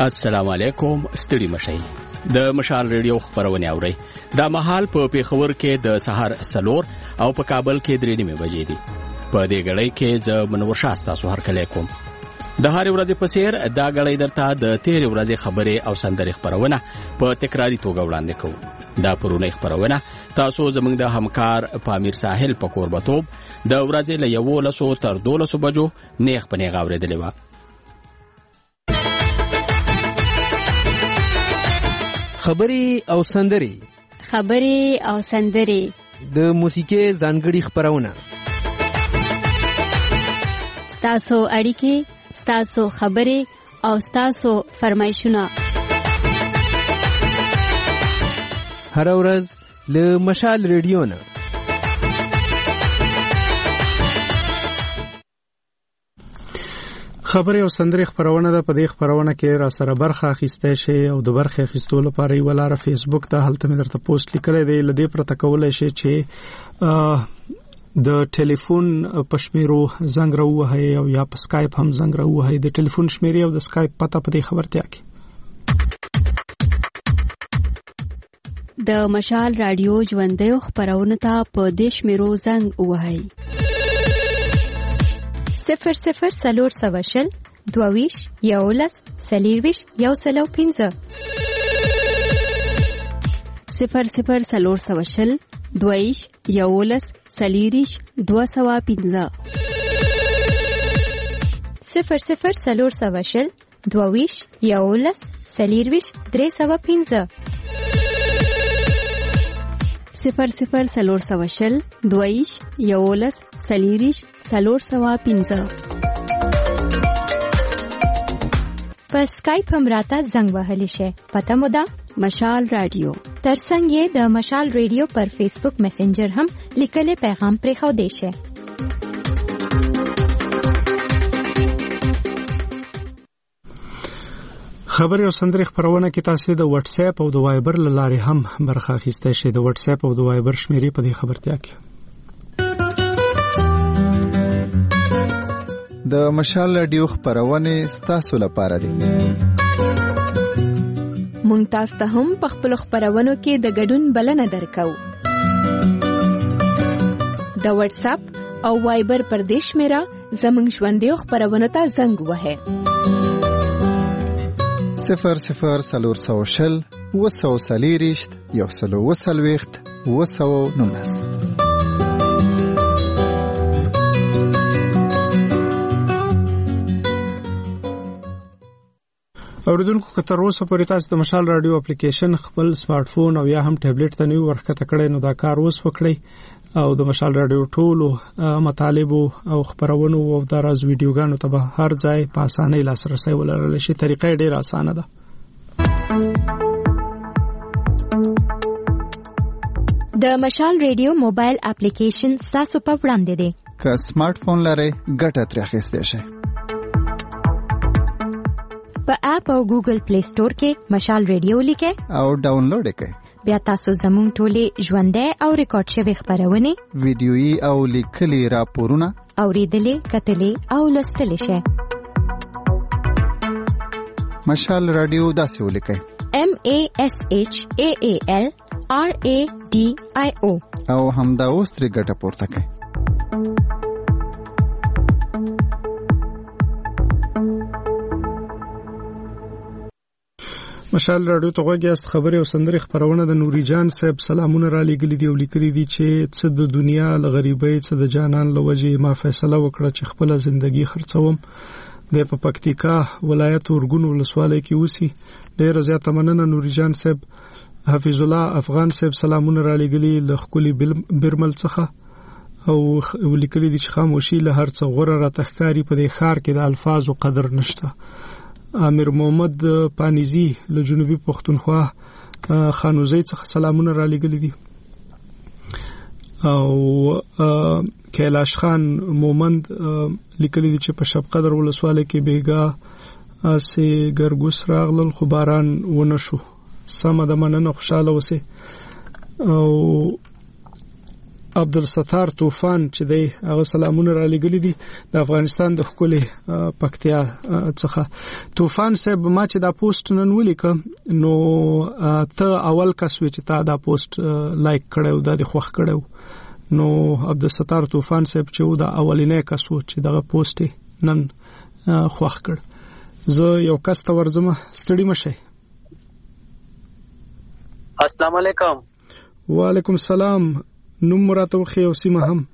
السلام علیکم. ستړي مشئ. د مشال ریډیو خبرونه اورئ. دا مهال په پیښور کې د سحر 4 او په کابل کې 3:30 بجې دي. په دې غړې کې ز منور شاستا سو هر کله کوم. د هر ورځې په سیر دا غړې درته د 13 ورځې خبره او سندري خبرونه په تکراری توګه وړاندې کوو. دا پرونه خبرونه تاسو زموږ د همکار پامیر ساحل په قربتوب د ورځې له 11 تر 12 بجو نیغ په نیغ اوریدلې و. خبري او سندري د موسیقي ځانګړي خبرونه ستاسو اړیکې ستاسو خبري او ستاسو فرمایشونه هر ورځ له مشال ریډیو نه. خبري او سندري خبرونه ده. په دې خبرونه کې را سره برخه اخیسته شي او د برخه اخیستلو لپاره یو لاره فیسبوک ته هلته مې درته پوسټ لیکلې دی. لدې پرته کولای شي چې د ټلیفون پښمیرو زنګ راوهي او یا په سکایپ هم زنګ راوهي. د ټلیفون شمیرې او د سکایپ پته په دې خبرتیا کې د مشال رادیو ژوندۍ خبرونه ته په دیش میرو زنګ وهي 00 22 11 40 105 00 22 11 40 205 00 22 11 40 305 00 22 11 40 305 په سکایپ هم راته زنګ وهلی شي. پته مو ده مشال رادیو. ترڅنګ یې د مشال ریډیو پر فیسبوک میسنجر هم لیکلي پیغام پرې خو دی شي. خبري او سندري خبرونه کې تاسو د واتس اپ او د وایبر لارې هم برخه اخیسته شي. د واتس اپ او د وایبر شمیرې په دې خبرتیا کې د مشال رادیو خبرونه ستاسو لپاره دي. مونږ تاسو ته هم په خپل خبرونو کې د ګډون بلنه درکو. د واتس اپ او وایبر پر دې شمیره زموږ ژوندۍ خبرونه ته زنګ وهه 00 240 119. اوریدونکو که تر اوسه پورې تاسو د مشال رادیو اپلیکیشن خپل سمارټ فون او یا هم ټابلیټ ته نیو ورکته کړئ نو دا کار اوس وکړئ او د مشال رادیو ټولو مطالب او خبرونو او د راز ویډیوګانو ته به هر ځای په اسانۍ لاسرسي ولرل شي. طریقه ډیره اسانه ده. د مشال ریډیو موبایل اپلیکیشن تاسو په وړاندې دی. که سمارټ فون لرئ ګټه ترې اخیستئ شئ. په اپ او ګوګل پلی سٹور کې مشال ریډیو لیکئ او ډاونلوډ کړئ. بیا تاسو زموږ ټولې ژوندۍ او ریکارډ شوی خبرونه ویډیويي او لیکلي راپورونه اوریدلې کتلې او لوستلې شئ. مشال رادیو داسې ولیکئ MASHAALRADIO او همدا اوس ترې ګټه پورته کړئ. مشال رادیو ته غوږیاست. خبري او سندري خبرونه د نوري جان صاحب سلامونه را لګلې دی او لیکلي دي چې څه د دنیا له غریبۍ څه د جانان له وجې ما فیصله وکړه چې خپل ژوندۍ خرڅوم. د پکتیکا ولایت ورګون ولسوالۍ کې اوسي. ډېر زیاته مننه نوري جان صاحب. حفیظ الله افغان صاحب سلامونه را لګلې له خولي برمل څخه او لیکلي دي چې خاموشي له هر څه غوړه را تخکاری په دې ښار کې د الفاظو قدر نشته. امیر محمد پانیزی له جنوبي پښتونخوا خانوزي څخه سلامونه را لګلې دي او کیلاش خان مومند لیکلي دي چې په شب قدر ولسوالۍ کې بیګا سي ګرګوس راغلل خو باران ونه شو. سم د مننه خوشاله اوسه. او عبدالستار طوفان چې دی هغه سلامونه را لګلي دي د افغانستان د خپل پکتیا څخه. طوفان صاحب ما چې دا پوسټ نن ولیک نو ته اول کس و چې تا دا پوسټ لایک کړو د خوښ کړو. نو عبدالستار طوفان صاحب چې دا اولینې کس و چې دا پوسټ نن خوښ کړ. زه یو کس ته ورځم، ستړي مشه. السلام علیکم. وعلیکم السلام. نوم راته وخی او سیمه هم.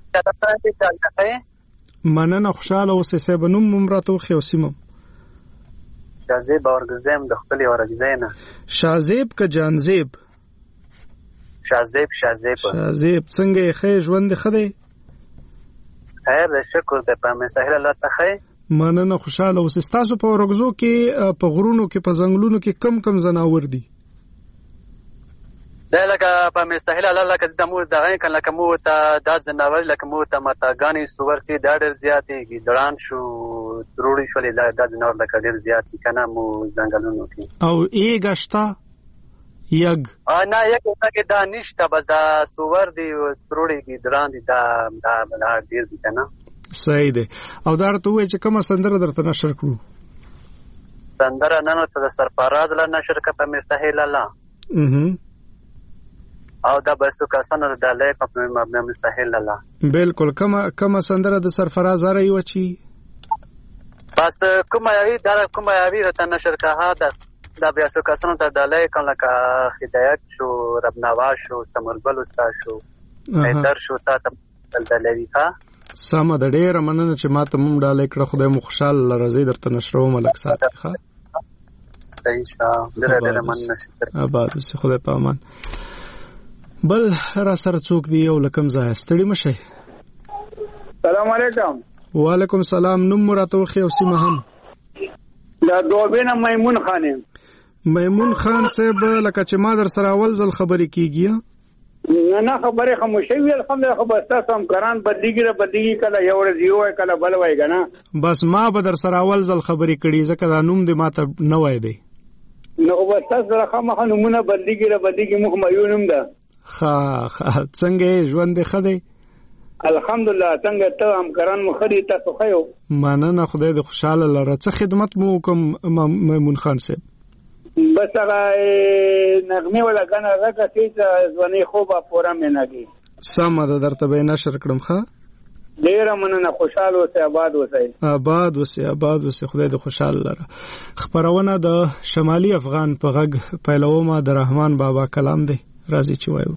مننه، خوشاله اوسې صاحب. نوم راته وخی او سیمه. شازیب اورګزم د خپل اورګزینه. شازیب که جانزیب؟ شازیب. شازیب څنګه ښه ژوند خدای؟ خیر شکر د په مسهل الله ته. مننه، خوشاله اوسې. تاسو په اورګزو کې په غرونو کې په ځنګلونو کې کم زناور دي؟ دا لکه په مسهل الله لکه د مو دغه کله کوم ته د زناور لکه مو ته متاګانی سور سي دا ډېر زیاتې ګډړان شو ضروري شولې د زناور لکه ډېر زیات کنه مو ځنګلونو کې. او ایګشتا یګ نه یګ دا نشته، بس دا سور دي ضروري ګډړان دي دا ډېر دي کنه. صحیح ده. او دا ته وای چې کومه سندره درته نشر کړو؟ سندره نن ته د سرفراز لا نشر کړه په مسهل الله. او دا بسو کسانو د لیک په مبنا مستحیل الله. بالکل. کومه سندره د سرفراز را یو چی بس کومه یوی ته نشر کړه دا بیا سو کسانو ته د لیک لکه هدایت شو، رب نواز شو، سمرګل استاد شو، حیدر شو، تا د لیکا سم د ډېر مننه چې ماته مونږ ډالې کړه. خدای مو خوشاله راځي درته نشرو ملک ساتي. ښه انشاءالله ډېر مننه. شکر. آباد اوسې، خدای په امان. بل را سره څوک دی او لکم ځای؟ ستړي مشه. سلام علیکم. وعلیکم السلام. نوم راته وخی او سیمه هم. دا دوبینه میمون خان. میمون خان صاحب لکه چې ما در سره اول ځل خبرې کیږي. نه خبره خاموشي وی الحمدلله. خو بس تاسو هم قران بدلیږي کله یو ورځ یو کله بل وای کنه. بس ما به در سره اول ځل خبرې کړي ځکه دا نوم دې ماته نه وای دی. نو بس تاسو راخه نمونه بدلیږي مخ مېونم ده. څنګه ژوند خدای؟ الحمدلله. څنګه ته هم قران مخدي تاسو خو؟ مننه، خدای دې خوشاله لره. څه خدمت مو کوم میمون خان صاحب؟ بس هغه نغمه ولا کنه راکه چې ځواني خو به پورا میناږي. سم ده درته به نشر کړم. ښه ډیر مننه، خوشاله اوسئ، آباد اوسئ. آباد اوسئ، خدای دې خوشاله لره. خبرونه د شمالي افغان په غږ پیلومه د رحمان بابا کلام دی. راځي چې وایو.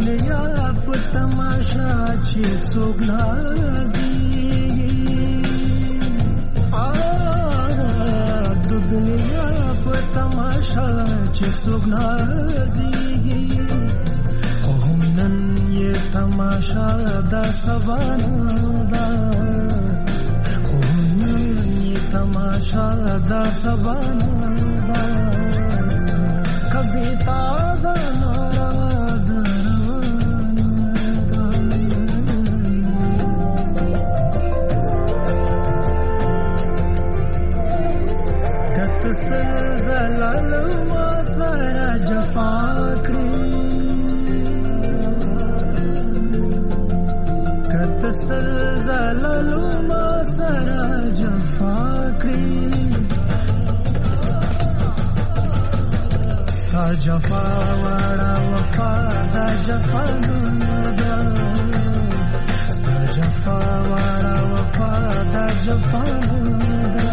دنیا په تماشا چې څوک نازي د دنیا په تماشا چې څوک نازي هم نن یې تماشا دا سبانه دا هم نن یې تماشا دا سبانه دا کبیتا دا زلالو ما سرا جفا کړی ستا جفا واړه وفا دا جفا ندا ستا جفا واړه وفا دا جفا ندا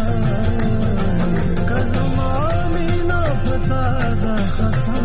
کزما مینا پتا دا خطا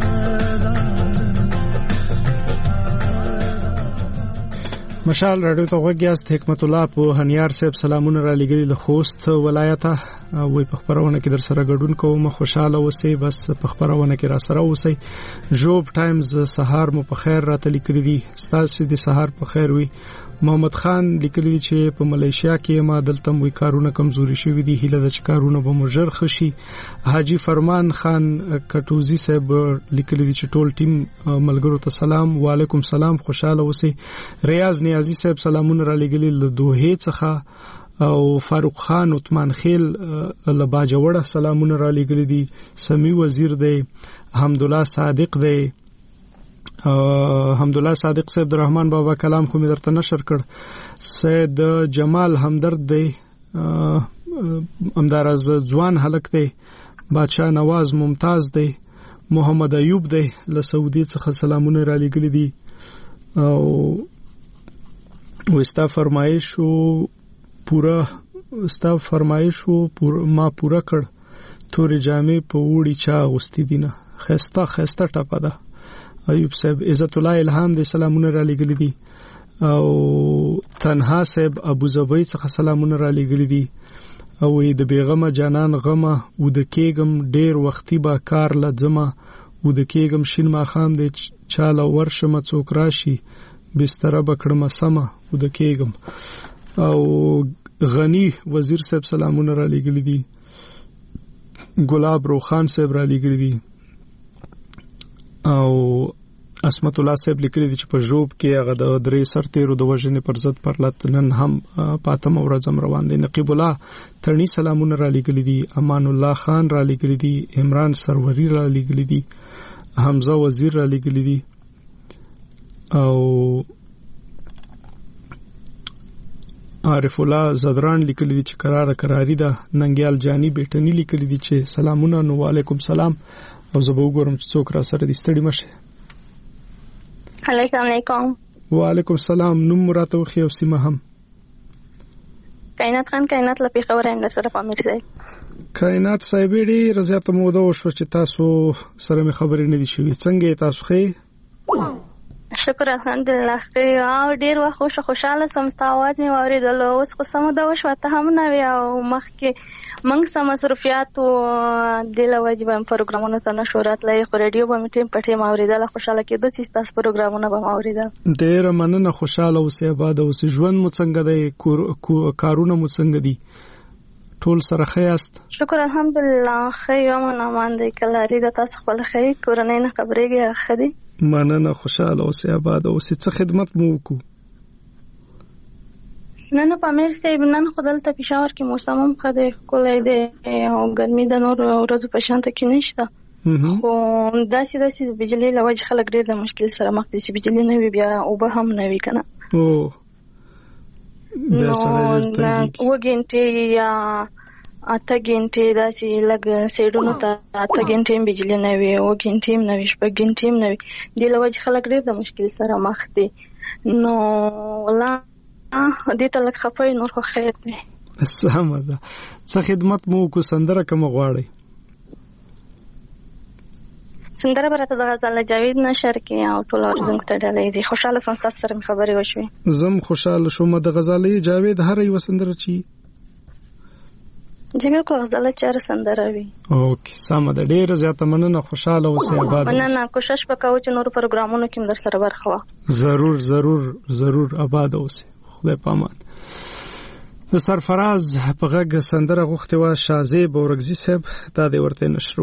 مشال رادیو ته وګیاست حکمت الله په هنیار صاحب سلامونه را لګی له خوست ولایت وي په خبرونه کې در سره ګډون کوم خوشاله اوسئ بس په خبرونه کې را سره اوسئ جوب ټایمز سهار مو په خیر راته لیکلي دي ستاسو د سهار په خیر وي محمد خان لیکلي چې په ملیشیا کې ما دلته وی کارونه کمزوري شوی دي هله د کارونه به مجر خشي حاجی فرمان خان کټوزی صاحب لیکلي چې ټول ټیم ملګرو ته سلام وعلیکم سلام خوشاله اوسئ ریاض نیازی صاحب سلامونه را لګلی له دوه څخه او فاروق خان عثمان خیل لباجوړه سلامونه را لګلی دي سمی وزیر دی حمدالله صادق دی حمدالله صادق صاحب عبدالرحمن بابا کلام خو مې درته نشر کړ سید جمال همدرد دی امدارز ځوان هلک دی بادشاہ نواز ممتاز دی محمد ایوب دی له سعودي څخه سلامونه را لګلی دي او وستا فرمایشو ما پورا کړ تورې جامې په وړي چا غوستي دینه خسته ټاپه ده ایوب صاحب عزت الله الهام دې سلامونه را لګلی دي او تنها صاحب ابو زبی څخه سلامونه را لګلی دي او د بیغمه جانان غمه او د کېګم ډیر وختي با کار لځمه او د کېګم شین ما خام دې چاله ورشم څوک راشي بستر بکړم سما او د کېګم او غنی وزیر صاحب سلامونه را لګلی دي ګلاب روخان صاحب را لګلی دي او اسمت الله صاحب لیکلی دي چې په جوب کې هغه د درې سرتیرو د وژنې پر ضد پرلط نن هم پاتم ورځم روان دي نقیب الله ترنی سلامونه را لګلی دي امان الله خان را لګلی دي عمران سروری را لګلی دي حمزه وزیر را لګلی دي او عارف الله زدران لیکلی دي چې قراری ده ننګیال جانی بیٹنی لیکلی دي چې سلامونه نو علیکم سلام او زه به وګورم چې څوک را سره دي ستړي مشه السلام علیکم وعلیکم السلام نوم راته وخی او سیمه هم کائنات خان کائنات لپی خبره اند سره پامیر صاحب کائنات صاحب ډیر زیاته موده وشو چې تاسو سره مې خبرې نه دي شوې څنګه تاسو خې شکر الحمدلله او ډیر خوشاله سم تاسو مې اوریدل اوس خو سم دا وشو ته هم نه وی او مخکې موږ سم مصرفيات او د لوجبه پروګرامونو ته نشورات لای خو رادیو باندې ټیم پټه ما اوریدل خوشاله کېدو چې تاسو پروګرامونه به ما اوریدل ډیر مننه خوشاله اوسې آباد اوسې ژوند مو څنګه دی کارونه مو څنګه دي ټول سره خیاست شکر الحمدلله خیر او امان دې کلاري د تاسو خپل خیر کورنۍ نه خبرېږي خدي مننه خوشاله اوسې آباد اوسې څه خدمت مو وکړو نن په امیر صاحب نن خدل ته پېښور کې موسم هم خدای کولای دی او ګرمي د نور ورځو په شان ته کې نشته خو داسې بجلی له وجه خلک ډېر د مشکل سره مخ دي چې بجلی نه وي بیا او به هم نه وي کنه نو وګینټي یا اته ګینټي داسې لګ سیډونو ته اته ګینټي بجلی نه وي او ګینټي نه وي شپږ ګینټي نه وي د له وجه خلک ډېر د مشکل سره مخ دي نو ولا دې ته لک خپای نور خو خیر دی سم ده څه خدمت مو کو سندره کوم غواړي سندره برته د غزل جاوید نشر کې او ټول اوریدونکو ته ډالۍ دي. خوشاله سم تاسو سره خبرې وشوي. زم خوشاله شوم د غزل جاوید هر یو سندره چی جميل کو غزل چر سندره وي. اوکې سم ده ډیر زیاته مننه خوشاله اوسئ آباد. مننه کوشش وکاو چې نور پروګرامونو کې در سره برخه وا. ضرور آباد اوسئ. خدای پامان. د سرفراز په غږ سندره غوښتې و شازیب اورګزی صاحب دا د ورته نشرو.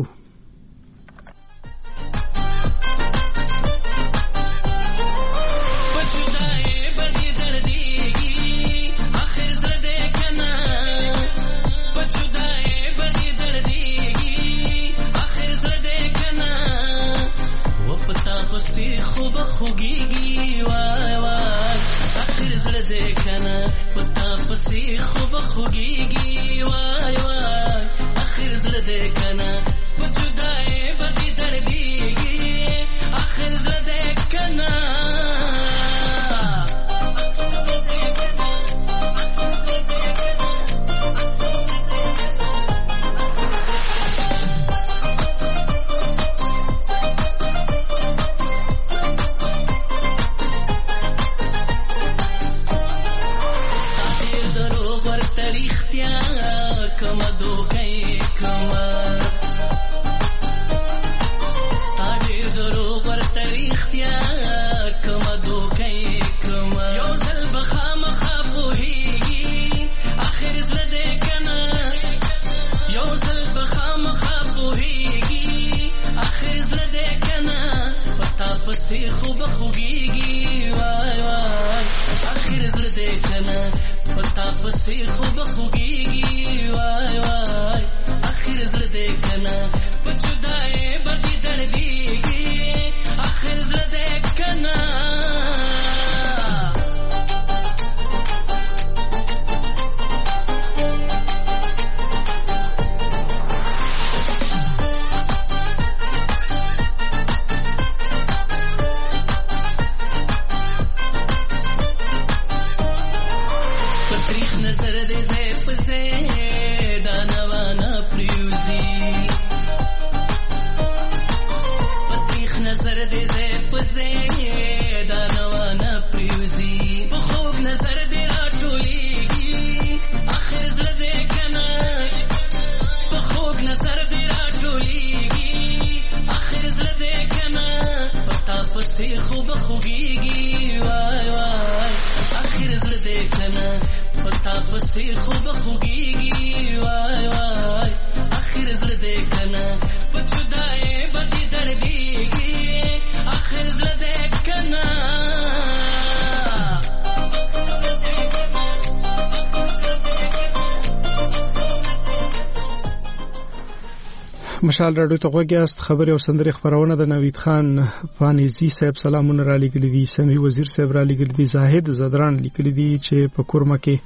مشال راډیو ته غوږیاست. خبري او سندري خبرونه د نوید خان فانیزی صاحب سلامونه را لګل دي. سمي وزیر صاحب را لګل دي. زاهد زدران لیکل دي چې په کورمه کې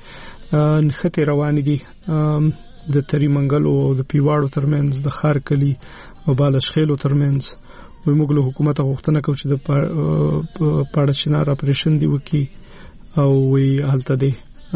نخته روان دي د تری منګل او د پیواړو ترمنځ د خار کلی او بالشخیلو ترمنځ. وي موږ له حکومت غوښتنه کوو چې د پاړه چنار اپریشن دی وکي او وی حالت دی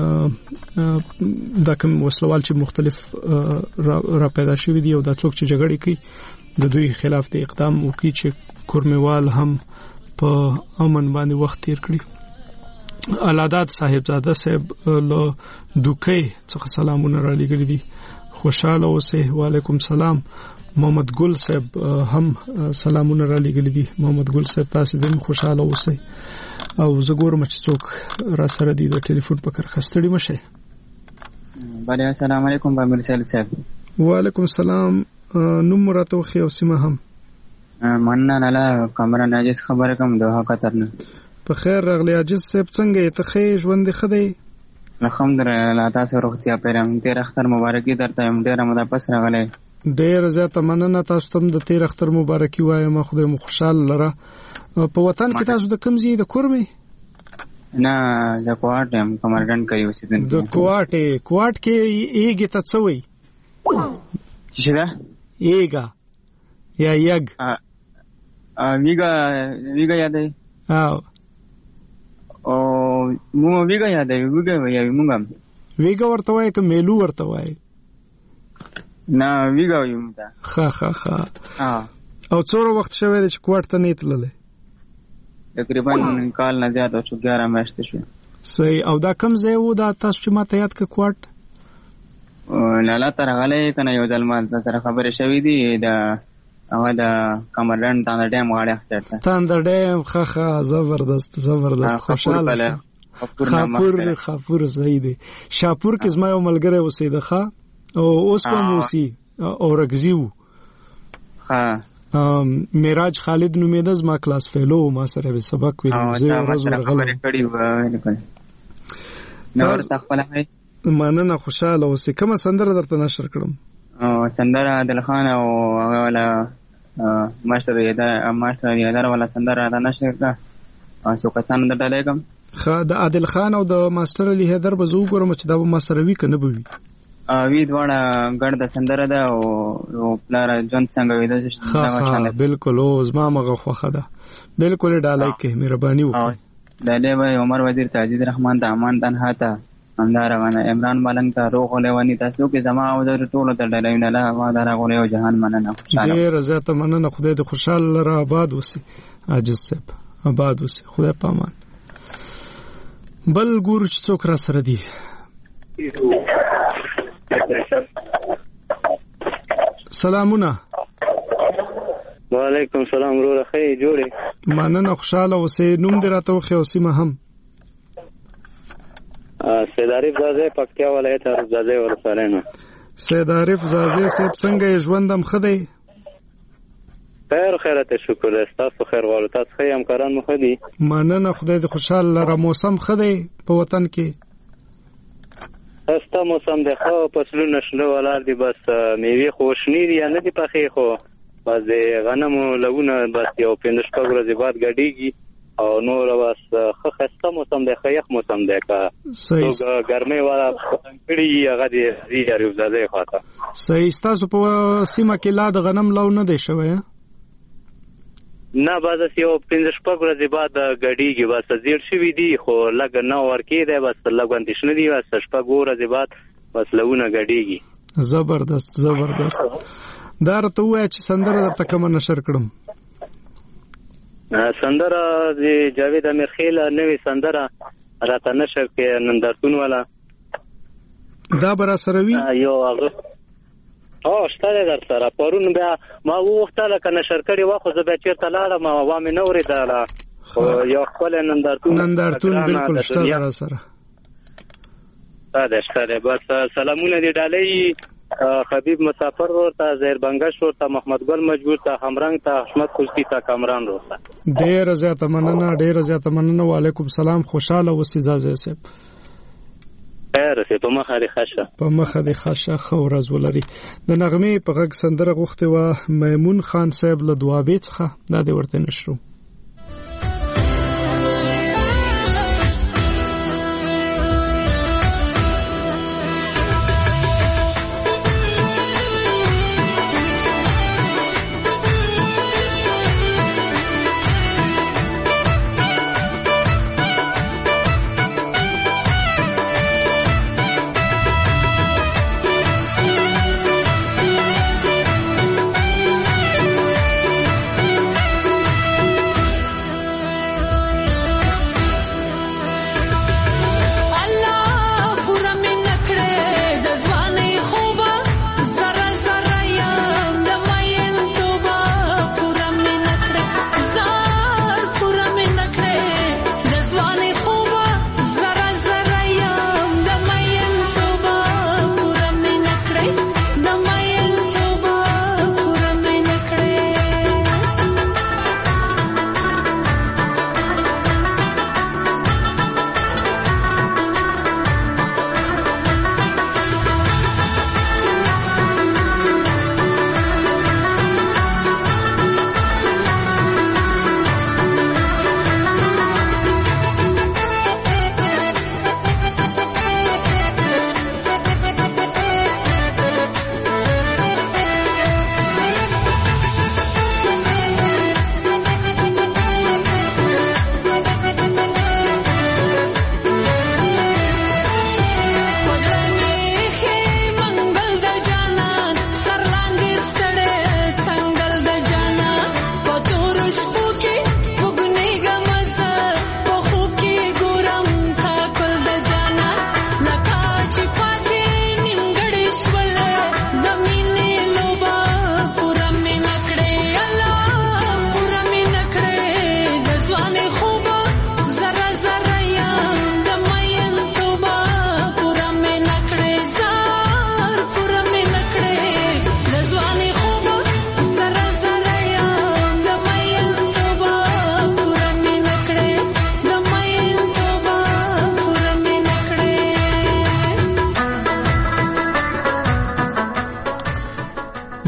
دا کوم وسلوال چې مختلف را پیدا شوی دي او دا څوک چې جګړه کوي د دوی خلاف د اقدام وکړي چې کورموال هم په امن باندې وخت تیر کړي. علادات صاحبزاده صاحب له دوکې څخه سلامونه را لګل دي. خوشاله اوسئ. وعلیکم سلام. محمد ګل صاحب هم سلامونه را لګل دي. محمد ګل صاحب تاسو دې خوشاله اوسئ. او زګور مچ څوک را سره دی د ټلیفون په کار خستړی مشه. بله السلام علیکم بامیر صاحب. وعلیکم السلام. نوم راته خو او سیمه هم مننه لاله کامران عاجز خبره کوم دوه قطر نه. په خیر راغلی عاجز صاحب څنګه ته خې ژوند خدای؟ الحمدلله تاسو روغتیا پیرم. تیر اختر مبارکي درته هم ډیره موده پس راغلی. ډیر زیاته مننه. تاسو ته د تیر اختر مبارکي وایم. خدای مو خوشاله لره. په وطن کې تاسو د کوم ځای د کورمه؟ نه د کوټ هم کمرګن کوي اوسیدل. د کوټ کې ایګه ته څه وای؟ څه ده؟ ایګه یا یګ ویګا یادای. او مو ویګا یادای. ویګا مونږ ویګا ورته وای که میلو ورته وای؟ نه ویګا یم تا. ها او څوره وخت شوی دی چې کوټ ته نه تللی؟ تقریبا کال نه زیات او 11 میاشتې شو. صحیح. او دا کوم ځای و دا تاسو چې ماته یاد کړ کوټ؟ لالا ته راغلی کنه یو ځل ما سره خبرې شوې دي د هغه د کمرلند تاندر ډیم غاړې اختر ته. تاندر ډیم ښه زبردست خوشاله. خاپور صحیح دی. شاپور کې زما یو ملګری اوسېده ښه او اوس په موسی اورګزی وو. میراج خالد نومېده زما کلاس فیلو ما سره به سبق ویل. زه ورځ ورغلم. نور تخپل هي مننه خوشاله اوسې. کومه سندره درته نشر کړم؟ سندره عادل خان او هغه ولا ماستر یادار ولا سندره دا نشر کا څو کسان درته کوم. د عادل خان او د ماستر علي حیدر به زه وګورم چې دا به ما سره وي که نه به وي. وی دواړه ګډ د سندره ده او پلار ژوند څنګه ویده بالکل. او زما مغه خوښه ده بالکل. ډالۍ کې مهرباني وکړئ. ډالۍ به عمر وزیر تاجید رحمان ته امان تنها ته همدارنګه عمران ملنګ ته روغ ولونی تاسو کې زما او د ټولو ته ډالۍ نه لا ما دراغله او جهان مننه. ډېر زیاته مننه. خدای دې خوشاله لره آباد وسی. عاجز صاحب آباد وسی. خدای پامان. بل ګور چې څوک را سره دی. سلامونه. وعلیکم سلام ورور خې جوړې. مننه خوشاله اوسې. نوم دې راته وخی او سیمه هم؟ سید عارف زازه پکتیا ولایت عارف زازه ولسوالۍ نه. سید عارف زازه صاحب څنګه یې ژوندم ښه دی؟ خیر خیرت شکر تاسو خیر غواړو. تاسو ښه همکاران مو ښه دي؟ مننه خدای دې خوشاله لره. موسم ښه دی په وطن کې؟ استا موسم دی ښه. فصلونه شنه ولاړ دي. بس میوې خو شنې دي یا نه دي پخې خو بس د غنمو لونه بس یو 15 ورځې بعد ګډېږي او نور بس ښه ښایسته موسم دی. ښه یخ موسم دی. که څوک ګرمۍ والا کړي هغه د عارفزادې خواته. صحیح. ستاسو په سیمه کې لا د غنم لو نه دی شوی؟ نه بس یو 15 ورځې بعد ګډېږي. بس زیړ شوي دي خو لږ نه ورکې دی. بس لږ اندېښنه دي. بس 6 ورځې بعد بس لونه ګډېږي. زبردست. دا راته ووایه چې سندره درته کومه نشر کړم؟ سندره د جاوید امیرخیل نوې سندره راته نشر کې نندارتون والا. دا به را سره وي؟ یو هغه شته دی در سره. پرون بیا ما وغوښتله که نشر کړې وه خو زه بیا چېرته لاړم وا مې نه اورېدله. یو ښکلی نندارتون بالکل شته دی را سره. شته دی. بس سلامونه دې ډالۍ خبیب مسافر ورته، زهیر بنگش ورته، محمد ګل مجبور ته، همرنګ ته، احمد خلقی ته، کامران ورته. ډېر زیاته مننه. وعلیکم سلام. خوشاله اوسئ زازه صاحب. خیر سه په مخه دې ښه خو ورځ ولري. د نغمې په غږ سندره غوښتې وه میمون خان صاحب له دوابې څخه. دا دې ورته نشرو.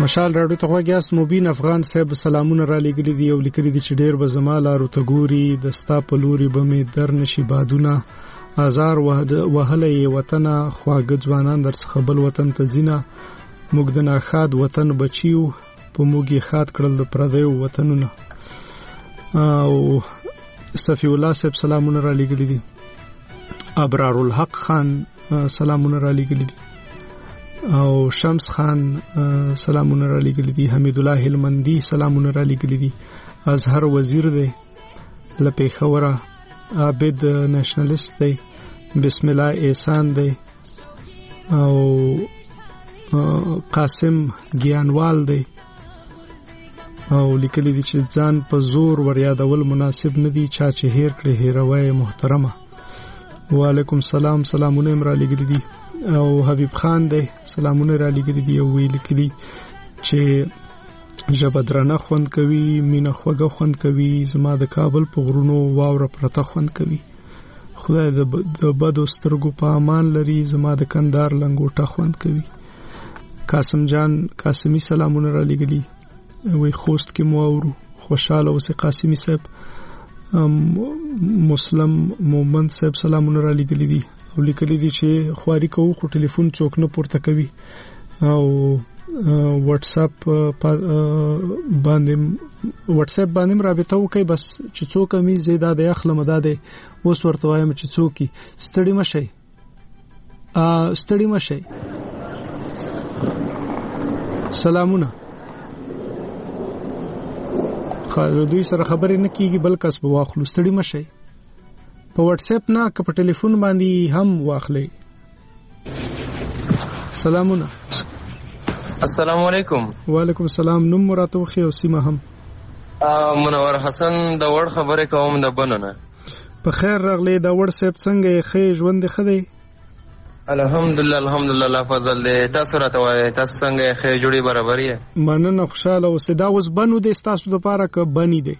مشال راډیو ته غواګیاست. مبین افغان صاحب سلامونه را لګلي دي او لیکلي دي چې ډیر به زما لارو ته ګوري، د ستا په لوري به مې در نشي بادونه، آزار وهله وطن خواږه ځوانان در څخه بل وطن ته ځینه، موږ د ناخاد وطن بچیو په موږ یې خاد کړل د پردیو وطنونه. او صفی الله صاحب سلامونه را لګلي دي. ابرار الحق خان سلامونه را لګلي دي او شمس خان سلامونه را لګلي دي. حمید الله هلمندي سلامونه را لګلي دي. اظهر وزیر دی لپیخوره. عابد نېشنلیست دی. بسم الله احسان دی او قاسم ګیانوال دی او لیکلي دي چې ځان په زور ور یادول مناسب نه دي، چا چې هیر کړي هیروي محترمه. وعلیکم سلام سلامونه امرا لګلي دي. او حبیب خان دی سلامونه را لګلي دي او وی لیکلي چې ژبدرانه خوند کوي، مینه خوږه خوند کوي، زما د کابل په غرونو واوره پرته خوند کوي، خدای د بدو سترګو په امان لري، زما د کندار لنګوټه خوند کوي. قاسم جان قاسمی سلامونه را لګلي وی خوست کې مو اورو، خوشاله اوسې قاسمی صاحب. مسلم مومن صاحب سلامونه را لګلي دي او لیکلي دي چې خواري کوو خو ټلیفون څوک نه پورته کوي او واتس اپ باندې رابطه وکي، بس چې څوک می زیاده د اخلم داده اوس ورته وایم چې څوک ستړي مشي. سلامونه. دوی سره خبرې نه کیږي بل کس به واخلو. ستړي مشي. په واتس اپ نه که په ټلیفون باندې هم واخلې. سلامونه. السلام علیکم. وعلیکم السلام. نوم مراته وخی او سیمه هم. منور حسن د وړ خبرې کوم د بنونه. په خیر راغلی. د وړ صاحب څنګه خې ژوند خدای؟ الحمدلله الله فضل دې. تاسو راته وایي تاسو څنګه خې جوړي برابر یې؟ مننه خوشاله اوسه. دا اوس بنو دې تاسو د پاره ک بنی دی؟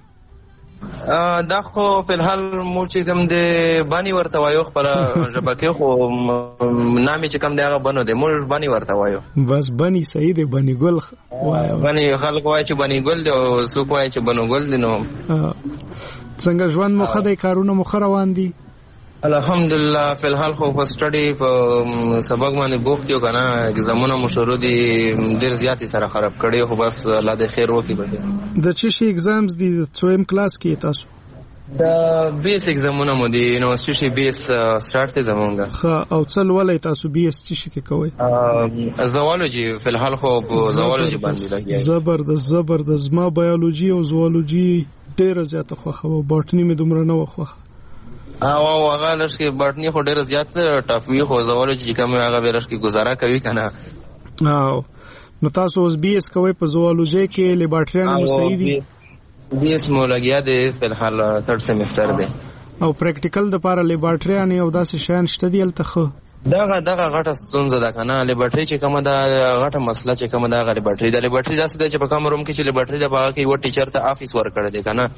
دا خو په الحال مور چې کوم دې بانی ورته وایو خپل ژبکه خو نامې چې کوم دی هغه بنو دې مور بانی ورته وایو. بس بنی صحیح دی. بنی ګل وایو. بنی خلک وایي چې بنی ګل دی او څوک وایي چې بنو ګل دی. نو څنګه ژوند مو خدای کارونه مو روان دي؟ الحمدلله په الحال خو په سټډي په سبق باندې بوخت یو کنه، ایگزامونه مو شروع دي، ډیر زیات سره خراب کړي خو بس الله دې خیر وکړي. بده د چی شي ایگزامز دي؟ څویم کلاس کې تاسو؟ دا بیس ایگزامونه مو دي، یونیورسيټي بیس سٹارټ ته زمونږه. ښه او څل ولې تاسو بیس چی شي کې کوي؟ زوالوجي په الحال خو په زوالوجي باندې لګي. زبردست. ما بایولوژي او زوالوجي ډیر زیات خوخه او باټنی مې دومره نه وخه. او هغه لږ کې باټنی خو ډیر زیات ټافوي خو زوالوجي کوم هغه به لږ کې گزاره کوي کنه. او نو تاسو اوس بي اس کوي په زوالوجي کې لیبارټریان مو صحیح دي؟ بي اس مو لګیا دی په الحال 3rd سیمستر دی. او پریکټیکل د لپاره لیبارټریان او داسې شان شته دي الته؟ دغه غټه ستونزه ده کنه. لیبارټری چې کومه ده غټه مسله چې کومه ده لیبارټری د لیبارټری داسې ده چې په کوم روم کې چې لیبارټری د باغ کې و ټیچر ته افیس ورکړی دی کنه.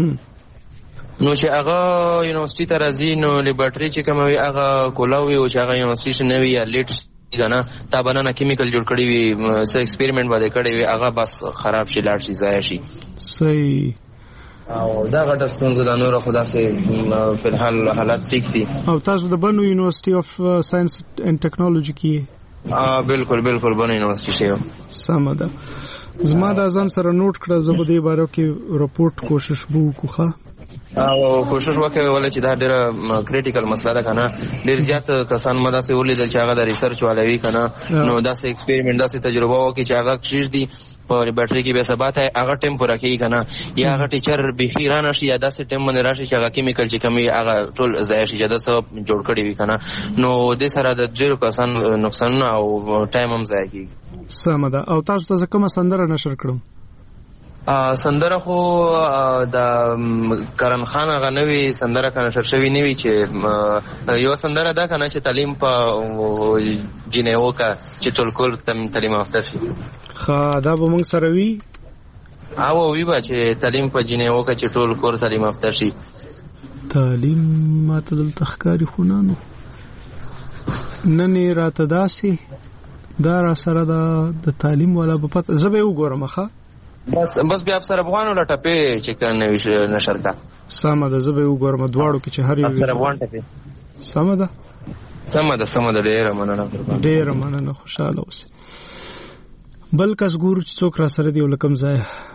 نو چې هغه یونیورسيټي ته راځي نو لیبارټری چې کومه وي هغه کولاوي او چې هغه یونیورسيټي نه وي یا لیټ کنه تا بنانه کیمیکل جوړ کړی وي څه ایکسپریمنت باندې کړی وي هغه بس خراب شي لاړ شي ضایع شي. صحیح. او دا غټه ستونزه ده. نور خدا سي په الحال حالات ټیک دي. او تاسو د بنو یونیورسيټي اف ساينس اینڈ ټیکنالوژي کې؟ بالکل بنو یونیورسيټي. سم ده. زما د ځان سره نوٹ کړه زه به دې باره کې رپورټ کوشش وکړم. او کوشش وکړئ ولې چې دا ډېره کریټیکل مسله ده کنه. ډېر زیات کسان مده سي ولیدل چې هغه د ریسرچ والوي کنه. نو دا سه ایکسپریمنت دا سه تجربه وکړي چې هغه چیز دي په لیبارټری کې به ثبات ہے هغه ټیم پوره کوي کنه یا هغه ټیچر به خیرانه شي یا دا سه ټیم باندې راشي چې هغه کیمیکل چې کمی هغه ټول ضایع شي دا سه جوړ کړی وي کنه. نو د سره د ډېر کسان نقصان او ټایم هم ضایع کیږي. سم ده. او تاسو ته کومه سندره نشر کړم؟ سندره خو د کرن خان غنوي سندره کنه نشر شوی نیوي چې یو سندره ده کنه چې تعلیم په جنیو کا چې ټول کول تعلیم یافته شي. دا به موږ سره وی او وی با چې تعلیم په جنیو کا چې ټول کور تعلیم یافته شي. تعلیم ماته دلته ښکاری خونانو نن راته داسې دا را سره د تعلیم ولا په پته زه به وګورم ښه بس بیا افسر افغان ولا ټپه چې کنه نشر کا سم ده زه به وګورم دواړو کې چې هر یو افسر افغان ټپه سم ده ډېر مننه خوشاله اوسئ. بل کس ګورو چې څوک را سره دی ولکم ځای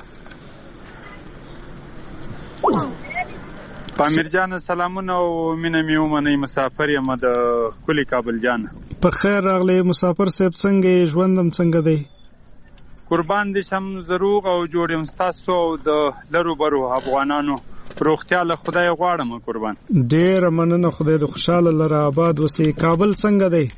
پامیر جان سلامونه او مینه می ومنئ مسافر یم د کلی کابل جان. په خیر راغلی مسافر صاحب څنګه ژوندم څنګه دی؟ قربان دي شم زروغ او جوړ یم ستاسو او د لرو برو افغانانو روغتیا له خدای غواړم قربان. ډېر مننه خدای دې خوشاله لره آباد وسې. کابل څنګه دی؟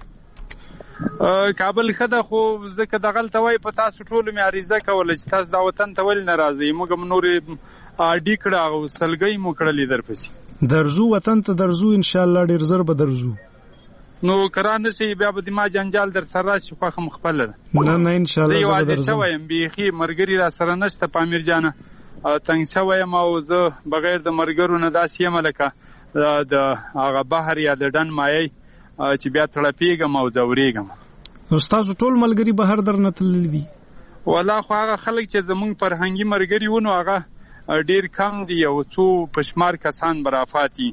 کابل خده خو ځکه دغل ته وای په تاسو ټولو مې عریضه کوله چې تاسو دا وطن ته ولې نه راځئ موږ هم نورې اډی کړه او سلګۍ مو کړلې درپسې درځو وطن ته درځو ان شاء الله ډېر زر به درځو. نو کرانه شي بیا به ما جنجال در سره راشي خو مخبل نه ان شاء الله زه درځم. وایم بیخي مرګري را سره نشته پامیر جانه تنګ شوم او زه بغیر د مرګرو نه داسې یم لکه د هغه بحر یا د ډن مایي چې بیا تړپېږم او ځورېږم. نو ستاسو ټول ملګري بهر در نه تللي دي؟ والله خو هغه خلک چې زمونږ فرهنګي ملګري وو نو هغه ډېر کم دي او څو په شمار کسان به رافاتي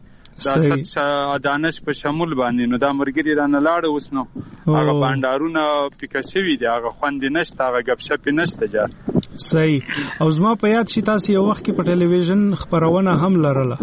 د دانش په شمول باندې. نو دا ملګري رانه لاړه اوس نو هغه بانډارونه پیکه شوي دي هغه خوندې نشته هغه ګپشپې نشته جار. صحیح. او زما په یاد شي تاسو یو وخت کې په ټلویزیون خبرونه هم لرله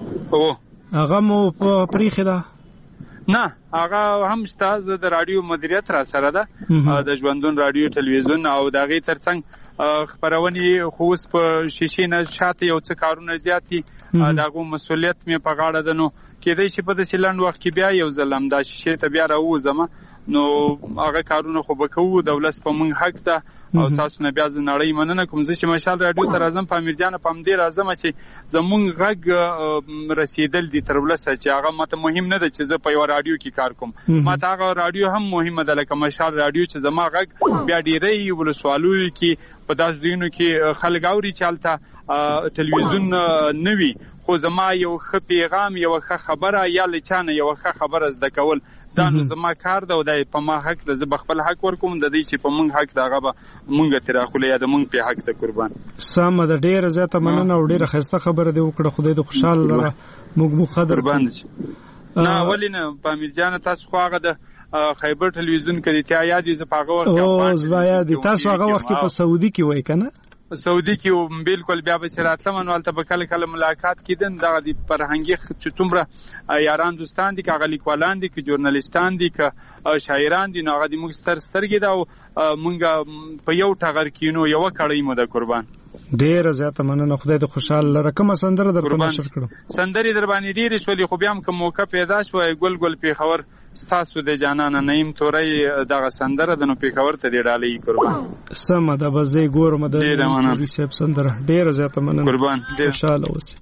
هغه مو پریښې ده؟ نه هغه هم شته. زه د رادیو مدیریت را سره ده د ژوندون رادیو ټلویزیون او د هغې ترڅنګ خبرونې خو اوس په شیشې نه شاته یو څه کارونه زیات دي د هغو مسؤلیت مې په غاړه ده. نو کېدای شي په داسې لنډ وخت کې بیا یو ځل همدا شیشې ته بیا راووځم نو هغه کارونه خو به کوو د ولس په موږ حق ده او تاسو نه بیا زه نړۍ مننه کوم. زه چې مشال رادیو ته راځم پامیر جانه په همدې راځم چې زمونږ غږ رسېدل دي تر ولسه چې هغه ماته مهم نه ده چې زه په یوه رادیو کې کار کوم. ماته هغه رادیو هم مهمه ده لکه مشال رادیو چې زما غږ بیا ډېری ولسوالیو کې په داسې ځایونو کې خلک اوري چې هلته ټلویزیون نه وي خو زما یو ښه پیغام یوه ښه خبره یا له چا نه یوه ښه خبره زده کول دا نو زما کار ده او دا په ما حق ده. زه به خپل حق ورکوم د دې چې په موږ حق ده هغه به موږ ترې راخلو یا د موږ په حق ده قربان. سمه ده ډېره زیاته مننه او ډېره ښایسته خبره دې وکړه خدای دې خوشحاله لره موږ مو قدر قربان دي. نه ولې نه پامیر جانه تاسو خو هغه د خیبر ټلویزیون کې دې ته یاد یې په هغه وخت زما یاد دي تاسو هغه وخت کې په سعودي کې وای کنه سعودي کې بالکل بیا به چې راتلم نو هلته به کله کله ملاقات کېدن دغه د فرهنګي چې څومره یاران دوستان دي که هغه لیکوالان دي که ژورنالیستان دي که شاعران دي نو هغه د موږ سترګې ده او موږ په یو ټغر کې نو یوه کړۍ مو ده قربان. ډېره زیاته مننه خدای دې خوشحاله لره. کومه سندره درته نشر کړم؟ سندرې در باندې ډېرې شولې خو بیا هم که موقع پیدا شوه ګل ګل پیښور ستاسو د جانانه نعیم تورۍ دغه سندره ده نو پیښور ته دې ډالۍ قربان. سمه ده به زه یې ګورم د توري صاحب سندره. ډېره زیاته مننه قربان. خوشحاله اوسئ.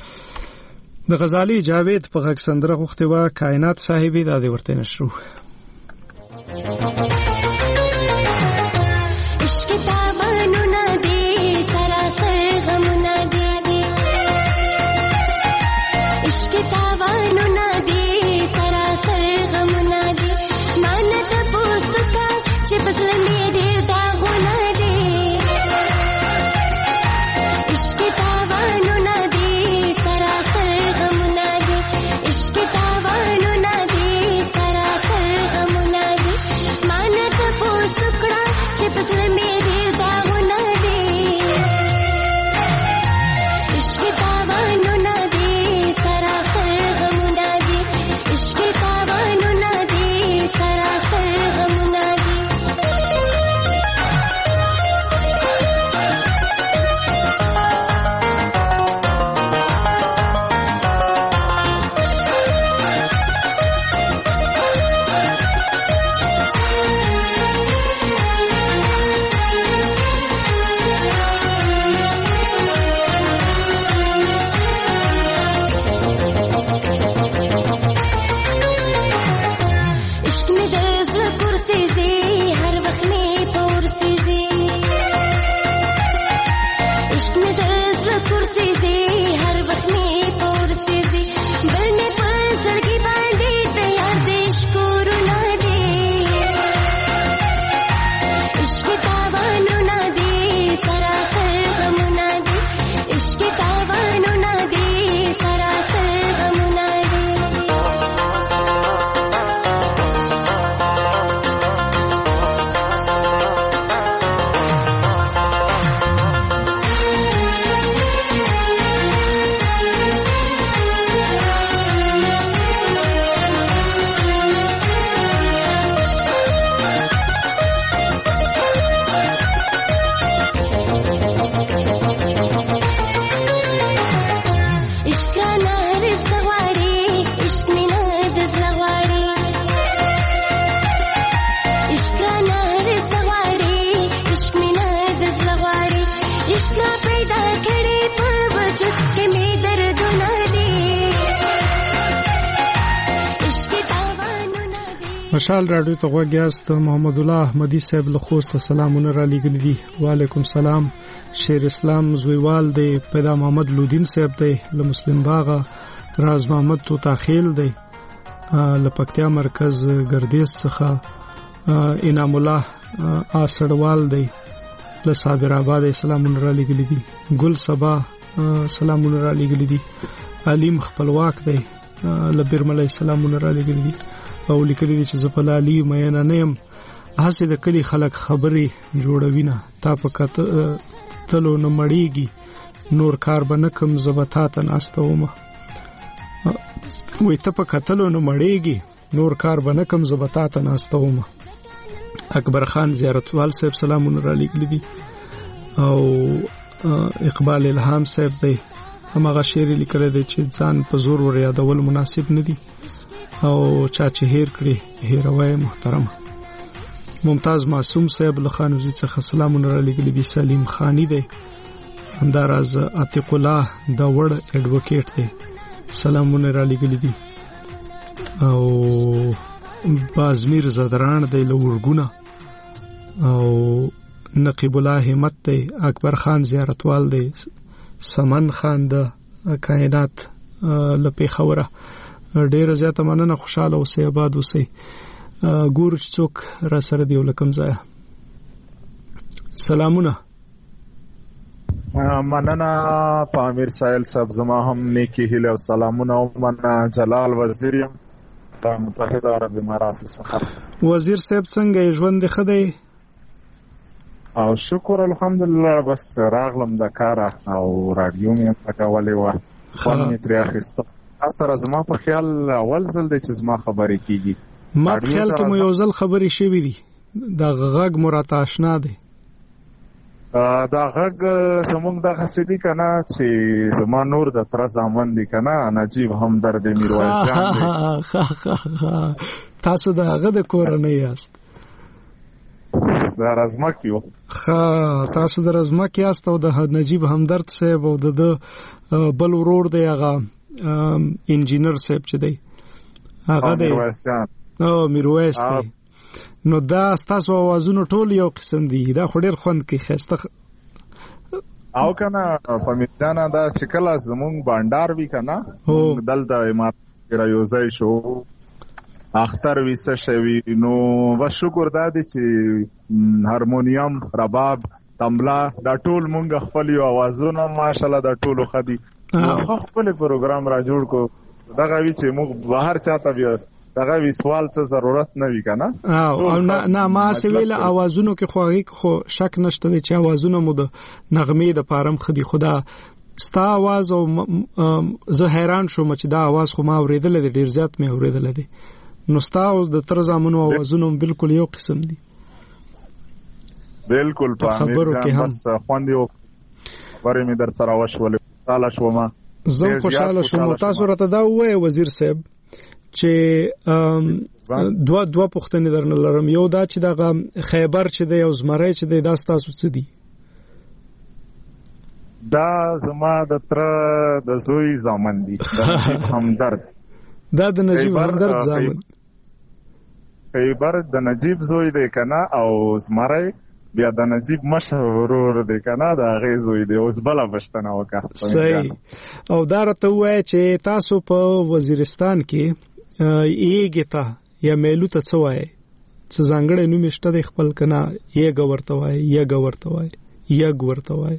د غزالي جاوید په غږ سندره غوښتې وه کائنات صاحبې دا دې ورته نشرو. मान مشال رادیو ته غوږیاست. محمد الله احمدی صاحب له خوست سلامونه را لېږلي دي. وعلیکم سلام. شیر اسلام زویوال دی. پیدا محمد لودین صاحب دی له مسلم باغه. راز محمد توتاخیل دی له پکتیا مرکز ګردیز څخه. انعام الله آسړوال دی له صابر آباد سلامونه را لېږلي دي. ګل صبا سلامونه را لېږلي دي. علیم خپلواک دی له بیرملای سلامونه را لېږلي دي او لیکلي دي چې زه په لالي مینه نه یم، هسې د کلي خلک خبرې جوړوي نه. تا په کتلو نه مړېږي، نور کار به نه کم زه به تا ته ناسته ومه. وایي ته په کتلو نه مړېږي، نور کار به نه کم زه به تا ته ناسته ومه. اکبر خان زیارتوال صاحب سلامونه را لېږلي دي او اقبال الهام صاحب دی هماغه شعر یې لیکلی دی چې ځان په زور ور یادول مناسب نه دي او چا چې هیر کړي هیروي محترمه. ممتاز معصوم صاحب له خانوزي څخه سلامونه را لېږلي دي. سلیم خانی دی همداراز عتیق الله دا وړ اډوکیټ دی سلامونه را لېږلي دي او بازمیر زدران دی له ورګونه او نقیب الله همت دی. اکبر خان زیارتوال دی. سمن خان د کائنات له پیښوره. ډیره زیاته مننه. خوشاله اوسئ، آباد اوسئ. ګور چې څوک را سره دی ولکم ځای. سلامونه. مننه پامیر سایل صاحب، زما هم نیکی هیله او سلامونه. او من جلال وزیر یم د متحده عرب امارات څخه. وزیر صاحب څنګه ژوند ښه دی؟ او شکر الحمدلله. بس راغلم د کاره او رادیو مې پکولې وه، خوند مې ترې اخیسته. سره زما په خیال اول ځل دی چې زما خبرې کېږي. ما په خیال کې مو یو ځل خبرې شوي دي. دا غږ مو راته اشنا دی. دا غږ زمونږ دغسې دی که نه چې زما نور د تره زامن دی که نه، نجیب همدرد میرویس جان دی. تاسو د هغه د کورنۍ یاست؟ د رزمک یو. تاسو د رزمک یاست او د نجیب همدرد صاحب او د بل ورور دی هغه انجینر صاحب چې دی هغه دی میرویس جان. میرویس دی. نو دا ستاسو اوازونه ټول یو قسم دي. دا خو ډېر خوند کوي، ښایسته. او که نه په میرجانه دا چې کله زمونږ بانډار وي که نه، دلته امارات کې را یو ځای شو، اختر وي څه شی وي، نو بس شکر دا دی چې هارمونیم، رباب، تملا دا ټول مونږ خپل یو اوازونه ماشاءالله دا ټولو ښه دي. خپل پروګرام را جوړ کو دغه وی چې موږ بهر چاته بیا دغه وی سوال څه ضرورت نه وی کنه. او نه ما سویل اوازونو کې خو شک نشته چې اوازونه مو د نغمې د پارم خدي خدا ستا आवाज او زه حیران شوم چې دا आवाज خو ما اوریدل دي، ډیر زیات مې اوریدل دي. نو ستا اوس د تر زمونو اوازونه بالکل یو قسم دي. بالکل په خبرو کې هم بس خوندې ورې مې در سره وشول. خوشاله شوم. زه خوشاله شوم. تاسو راته دا وایي وزیر صاحب چې دوه پوښتنې درنه لرم. یو دا چې دا خیبر چې دی او زمری چې دی دا تاسو څه دي؟ دا زما د تر د زوی زامن دي. همدرد. دا د نجیب همدرد زامن. خیبر د نجیب زوی دی کنه او زمری بیا د نجیب مشهور دی کنه، دا هغې زوی دی. اوس بله پوښتنه وکړه. صحیح. او دا راته ووایه چې تاسو په وزیرستان کې ایږې ته یا میلو ته څه وایي؟ څه ځانګړی نوم یې شته دی خپل که نه؟ یږه ورته وایي، یږه ورته وایي، یږ ورته وایي.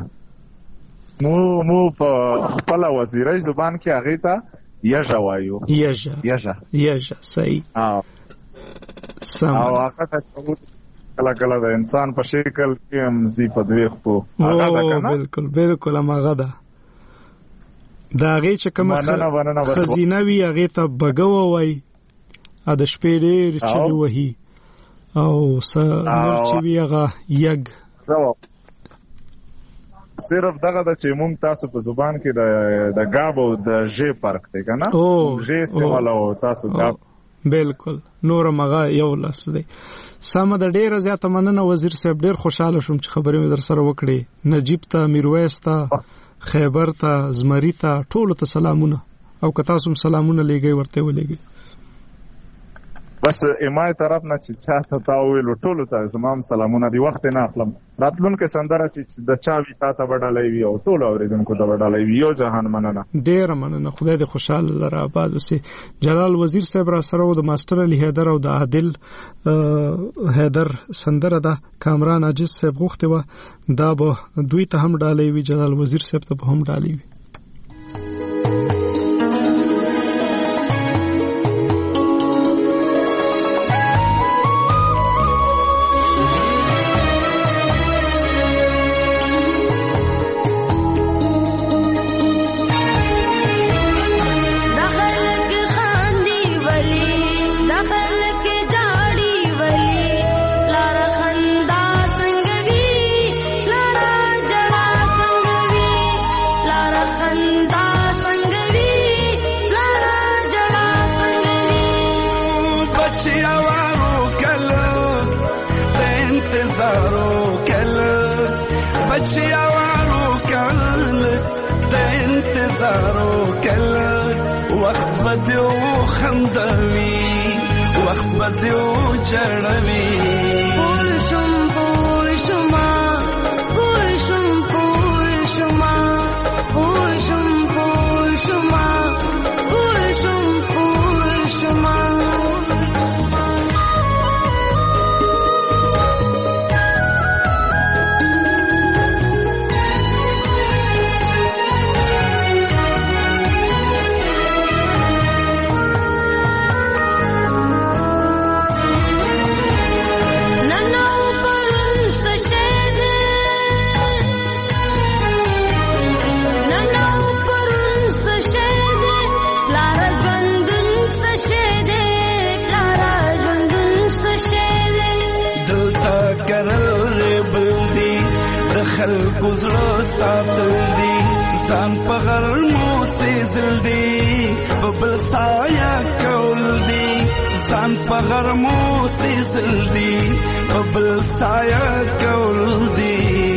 مو په خپله وزیرۍ زبان کې هغې ته یږه وایو. یږه. صحیح. او هغه ته کله کله د انسان په شکل کې هم زی په دوی خپو. بالکل هماغه ده. دا هغې چې کومه خزینه وي هغې ته بګه ووایي، د شپې ډېر چغې وهي، او نور چې وي هغه یږ. صرف دغه ده چې مونږ تاسو په زبان کې د ګاب او د ژې فرق دی که نه؟ ژې استعمال او تاسو ګاب. بالکل. نور مغه یو لفظ دی. سمه ده. ډیره زیاته مننه وزیر صاحب. ډیر خوشاله شوم چې خبرې مې در سره وکړې. نجیب ته، میرویس ته، خیبر ته، زمری ته، ټولو ته سلامونه. او که تاسو هم سلامونه لېږئ ورته ولېږئ. بس امای طرف نه چې چاته تا ویلو ټولو ته زمام سلامونه دی وخت نه اخلم راتلونکو سندره چې د چا وی تا ته وډالای وي او ټول اوریدونکو ته وډالای وي یو جهان مننه ډیر مننه خدای دې خوشاله لره آباد وسي جلال وزیر صاحب را سره د ماستر علي حیدر او د عادل حیدر سندره ده کامران عاجز صاحب غوښته و دا به دوی ته هم ډالای وي جلال وزیر صاحب ته هم ډالای وي وخت بدیو خندوي وخت بدیو چړوي گزرو ساتل دی ځان په غرمو سیزل دی ببل سایه کول دی ځان په غرمو سیزل دی ببل سایه کول دی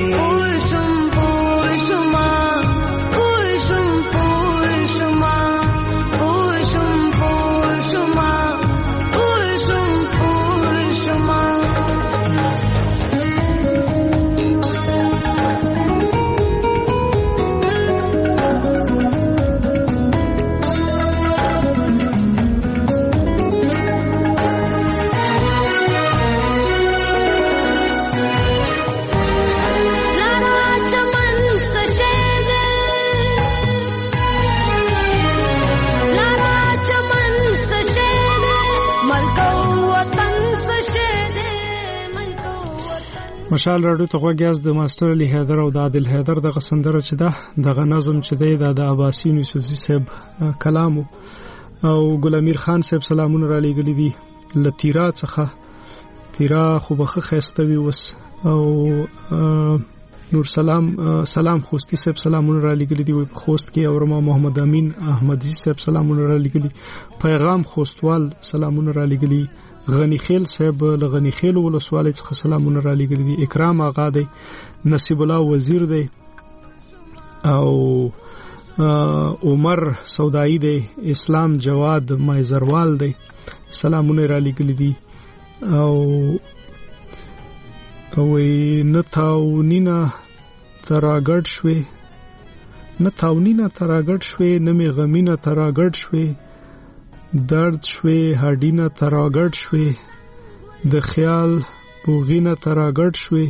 مشال راډیو ته غوږیاز د ماستر علي حیدر او د عادل حیدر دغه سندره چې ده دغه نظم چې دی د عباسین یوسفزي صاحب کلام او ګل امیر خان صاحب سلامونه را لېږلي دي له تیرا څخه تیرا خو به ښه ښایسته وي اوس او نور سلام خوستی صاحب سلامونه را لېږلي دي په خوست کې اورما محمد امین احمدزي صاحب سلامونه را لېږلي پیغام خوستوال سلامونه را لېږلي غنی خیل صاحب لغنی خیل ولسوالۍ څخه سلامونه را لېږلي دي اکرام آغا دی نصیب الله وزیر دی او عمر سودایی دی اسلام جواد مایزروال دی سلامونه را لېږلي دي او نتاونینا تراګړ شوي نتاونینا تراګړ شوي نمې غمینه تراګړ شوي درد شوي هډینه تراګړ شوي د خیال بوغینه تراګړ شوي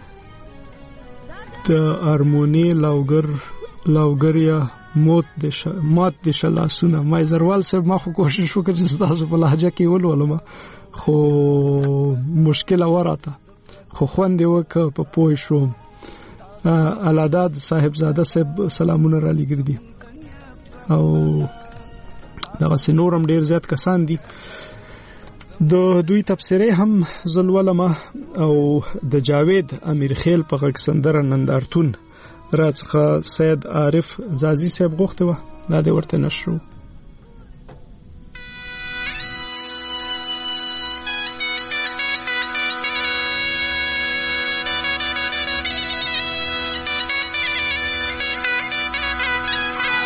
د ارمونی لاوګریا مات د شلاسونه مایزروال صاحب ما خو کوشش وکړ چې تاسو په لهجه کې ولولم خو مشکل وراته خو خوند وک په پوه شوم علاداد صاحب زاده صاحب سلامونه را لېږلي دي او دغه سينورم ډیر زیات کسان دي د دوی تفسیره هم زلولمه او د جاوید امیر خیل په غږ سندره نندارتون راڅخه سید عارف زازی صاحب غوښته و دا د ورته نشرو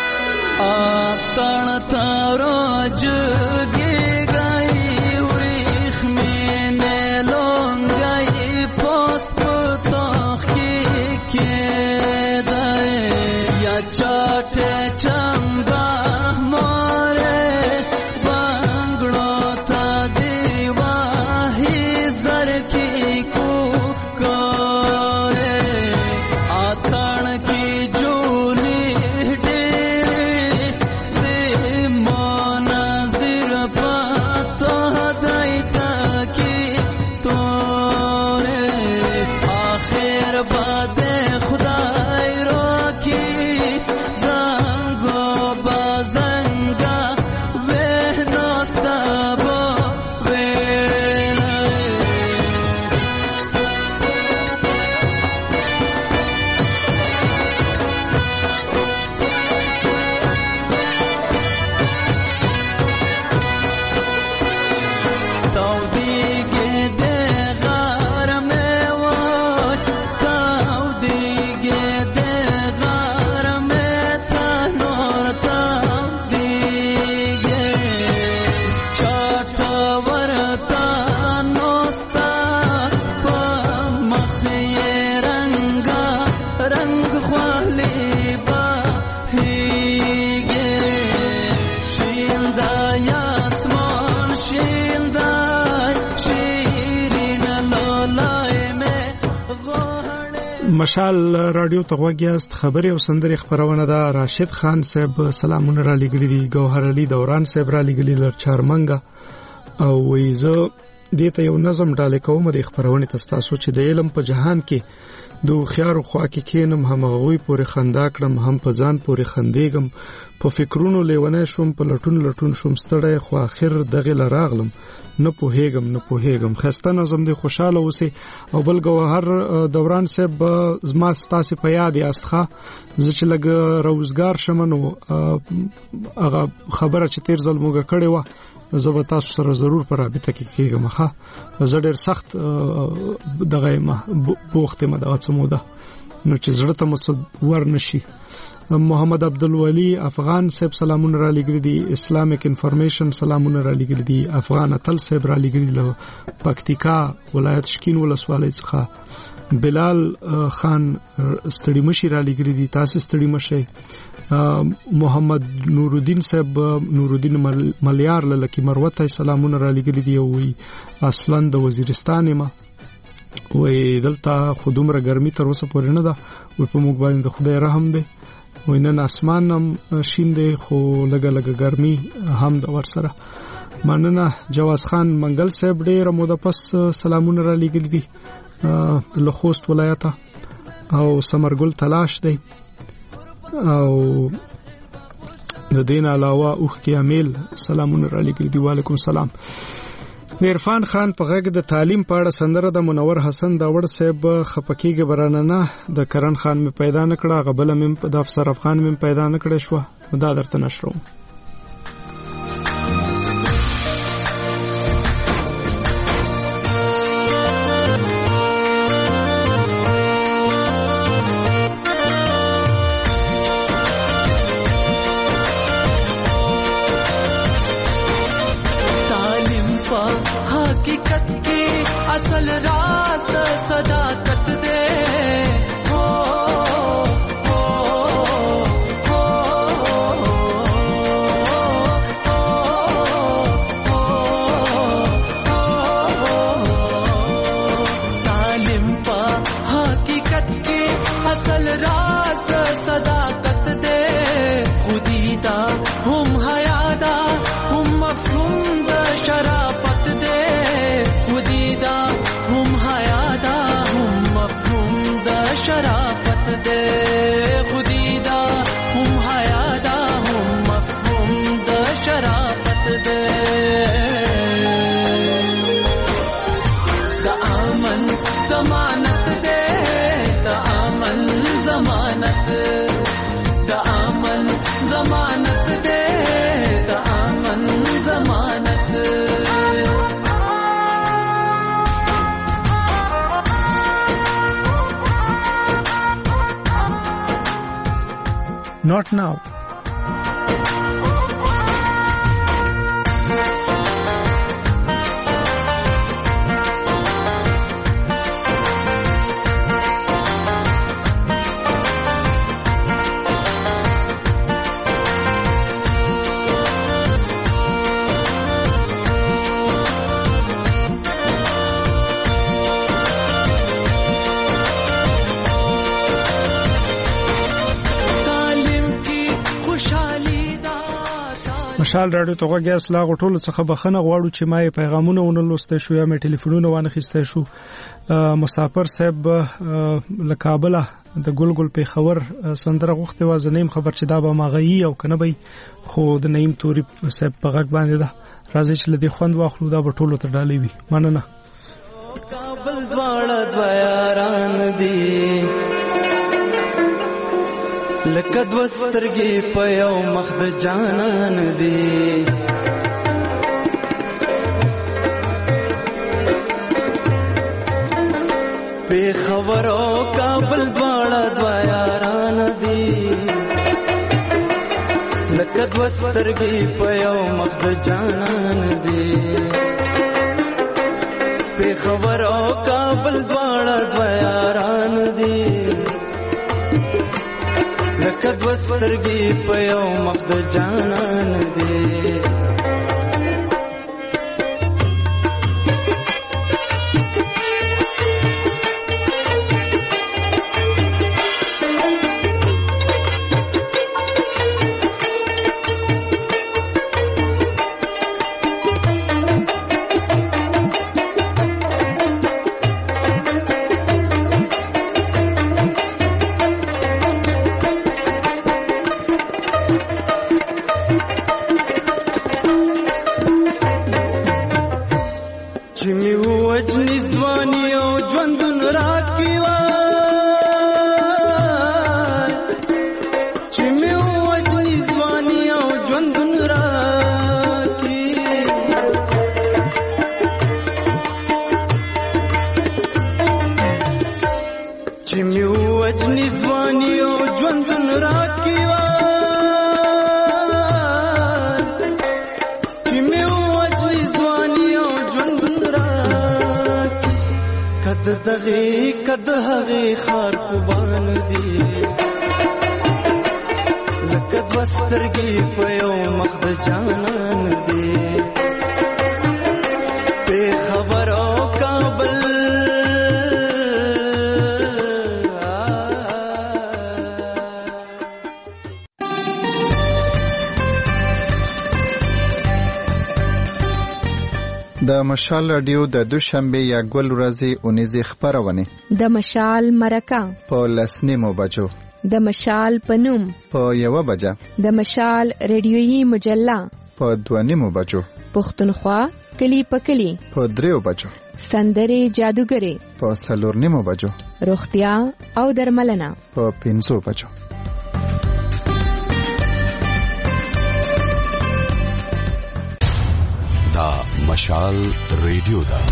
तारो जगे गई उरी مشال رادیو ته غوږیاست. خبري او سندري خبرونه ده. راشد خان صاحب سلامونه را لګلي دي. ګوهر علي دوران صاحب را لګلي لر چارمنګا او ویزه دته یو نظم ډاله کوم د خبرونه تاسو چې د علم په جهان کې دو خيار خوا کې کینم هم غوي پورې خندا کړم هم په ځان پورې خندېګم په فکرونو لیونه شوم په لټون شوم ستړی خو اخر دغه لراغلم نه پوهېږم خسته نظم دی خوشاله اوسې او بل ګوهر دوران صاحب زما ستاسو په یاد یاستخه زه چې لګ روزګار شمنو هغه خبره چې تیر ځل موږ کړې و زه به تاسو سره ضرور پر رابطه کې کېږم ښه زه ډېر سخت دغه بوخته مده څموده نو چې زړه ته مصور نشي. محمد عبدالولی افغان صاحب سلامونه را لګري دي. اسلامیک انفارمیشن سلامونه را لګري دي. افغان اتل صاحب را لګري له پکتیکا ولایت شکین ولسوالۍ څخه. بلال خان ستړي مشي را لګري دي. تاسو ستړي مشي. محمد نورالدین صاحب نورالدین ملیار لکه مروته سلامونه را لګري دي او اصلا د وزیرستان ما وې دلته خودمره ګرمي تر اوسه پورې نه ده او په موږ باندې د خدای رحم دی وینن اسمان هم شین دی خو لګه ګرمي هم د ورسره. مننه. جواز خان منګل صاحب ډېر موده پس سلامونه را لګل دي له خوست ولایت او سمرګل تلاش دی او د دین علاوه اوخ کې امیل سلامونه را لګل دي. وعلیکم السلام. عرفان خان په غږ د تعلیم په اړه سندره د منور حسن داوړ صاحب خپکیږي برانه د کرن خان می پیدا نکړه غبل مم د افسر افغان می پیدا نکړه شو دا درته نشرو. اصل راز صداقت دے ہو تعلیم پا حقیقت کی اصل راز صداقت دے خودی دا ہم حیادا ہم مفہوم دا شرافت دے خودی دا ہم حیادا ہم مفہوم دا شرافت دے خودی دا ہم حیادا ہم مفہوم دا شرافت دے دا امن ضمانت دے دا امن ضمانت دا امن ضمانت دے دا امن ضمانت. Not now. مشال رادیو ته غوږیاست. لا غټولو څخه بخنه غواړو چې ما پیغامونه ونلوسته شو یا مې ټلیفونونه وانه خسته شو. مسافر صاحب له کابل د ګلګل پیښور سندره غوښته و زنیم خبر چې دا به ماغي او کنه به خو د نیم توري صاحب په غږ باندې ده راځي چې لدی خوند واخلو دا به ټولو ته ډالې وي. مننه. کابل دواړه دویاران دي لکه دو سترګې په یو مخ د جانان دي خبر او کابل دواړه دوا یاران دي لکه دوه سترګې په یو مخ د جانان دي په خبر او کابل دواړه دوا یاران دي لکه دوه سترګې په یو مخ د جانان دي د مشال رادیو د دوشنبه یا ګل ورځې اونیزه خبرونه د مشال مرکه په لسنیمو بجو د مشال پنوم په 1 بجه د مشال ریډیویي مجله په 2 بجو پښتونخوا کلی په کلی په 3 بجو سندري جادوګری په 4 بجو روغتیا او درملنه په 5 بجو دا مشال ریډیو دا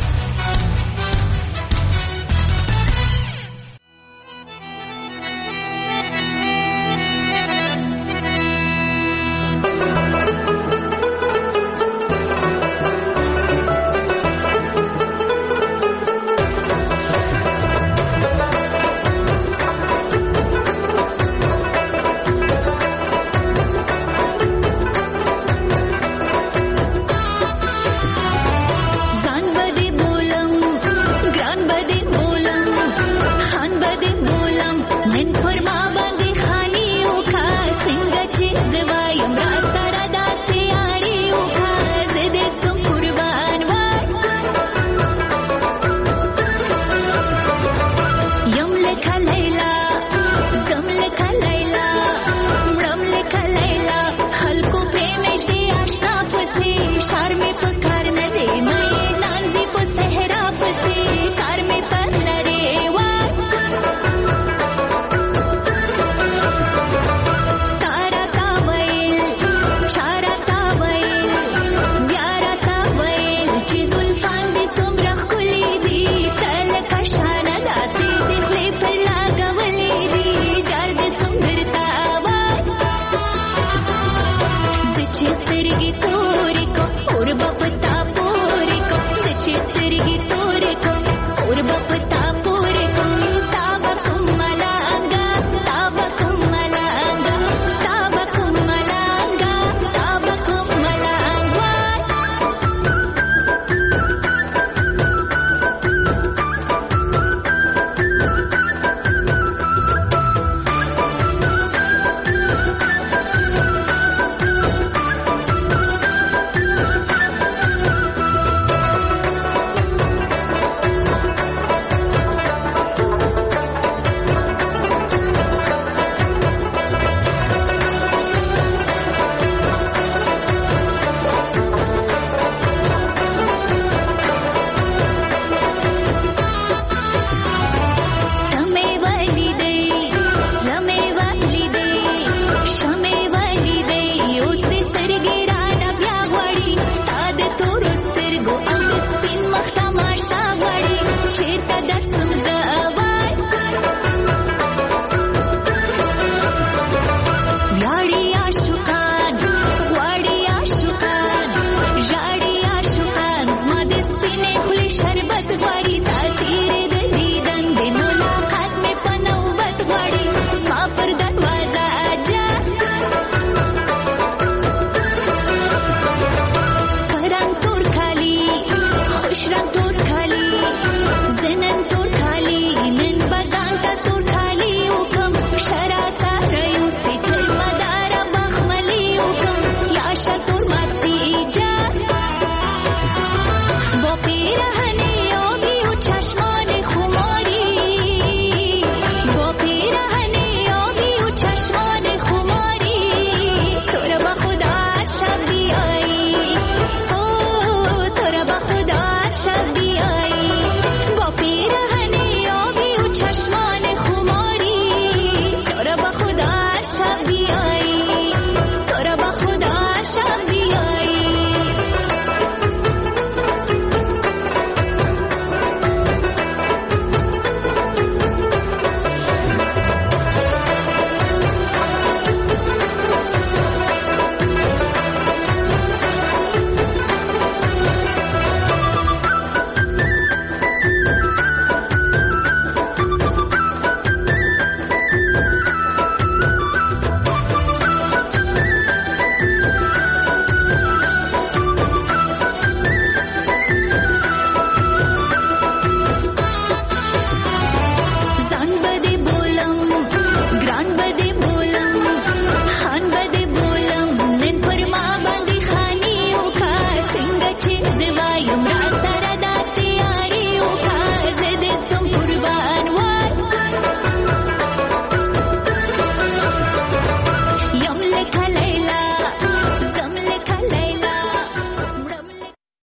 چیرته درسم زوای है